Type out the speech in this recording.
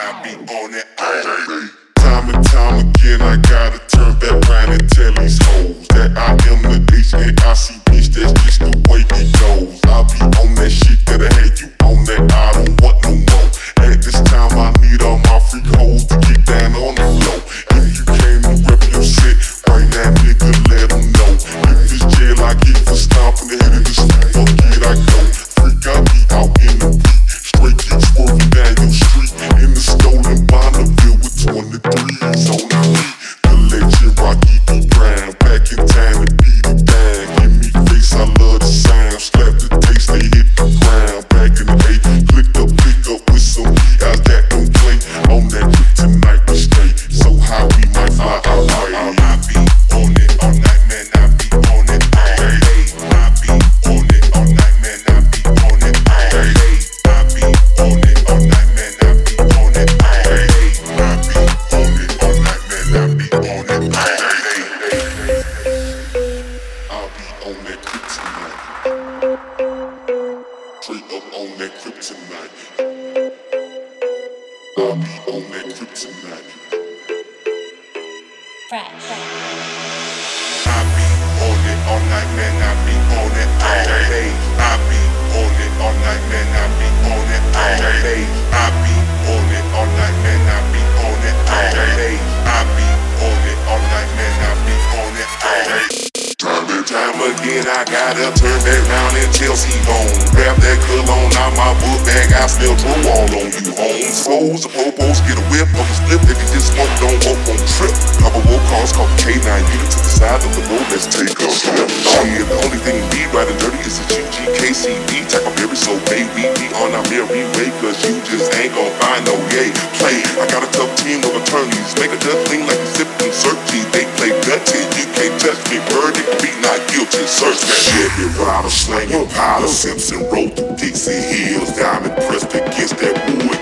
I be on it all day. Time and time again, I gotta turn back round and tell these hoes that I am the H-N-I-C bitch, that's just the way it goes. I be on that shit that I had you on that I don't want no more. At this time, I need all my freak hoes to get down on the floor. If you came to rep your shit, right now, nigga, let them know. If it's jail, I get for stomping the head of the street, fuck it, I go. Freak, I be out in the beat, straight keep swerving down your street, in the stolen Bonneville with 23s on the beat. The legend Rocky B. Brown, back in time to beat it down. Give me face, I love the sound. Slap the taste, they hit the ground. Back in the day, click up with some heat. I got no play on that kryptonite we straight. So how we might fly our way. I be on it all night, man. I be on it all day. I be on it all night, man. I be on it all day. I be on it all night, man. I be on it all day. I be on it all night, man. I be on it all day. I'll be on that kryptonite. Straight up on that kryptonite. I'll be on that kryptonite. Fresh. I be on it all night, man. I be on it all day. I be on it all night, man. I be on it all day. I be on it all night, man. I be on it all day. I be on it all night, man. I be on it all day. Time and time again, I gotta turn back round and Chelsea home. Grab that cologne out my book bag, I smell true all on you home. Suppose the popos get a whip of a split. If you just smoke, don't walk on the trip. Couple roll cars called K9, get it to the side of the road, let's take a step. Shit, the only thing we riding dirty is a GGKCD. Type of berry, so baby, we on our merry way, cause you just ain't gon' find no yay. Play, I got a tough team of attorneys, make a death thing like a sippin' searchy. They play gutted, you can't touch me, verdict, be not guilty, search that. Chevy rider, slanging powder, Simpson road through Dixie Hills, diamond pressed against that wood.